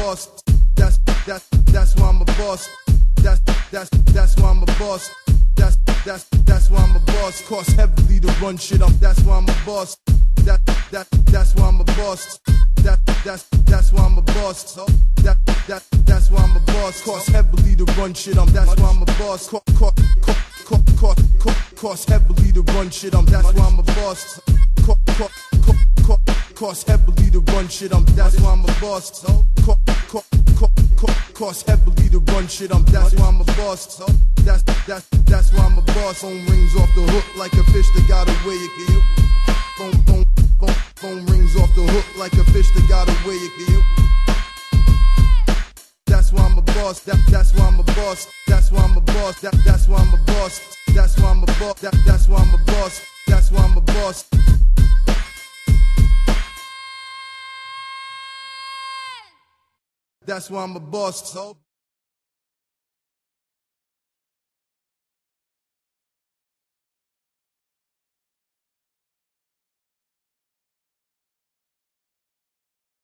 boss. That's why I'm a boss. That's why I'm a boss. That's why I'm a boss. Cost heavily to run shit up. That's why I'm a boss. That's why I'm a boss. That's why I'm a boss. That's why I'm a boss. Cost heavily to run shit up. That's why I'm a boss. Cost heavily to run shit up. That's why I'm a boss. Cost heavily to run shit up. That's why I'm a boss. Cost heavily to run shit up. That's why I'm a boss. That's why I'm a boss. Phone rings off the hook like a fish that got away again. Phone rings off the hook like a fish that got away again. That's why I'm a boss. That's why I'm a boss. That's why I'm a boss. That's why I'm a boss. That's why I'm a boss. That's why I'm a boss. That's why I'm a boss. That's why I'm a boss.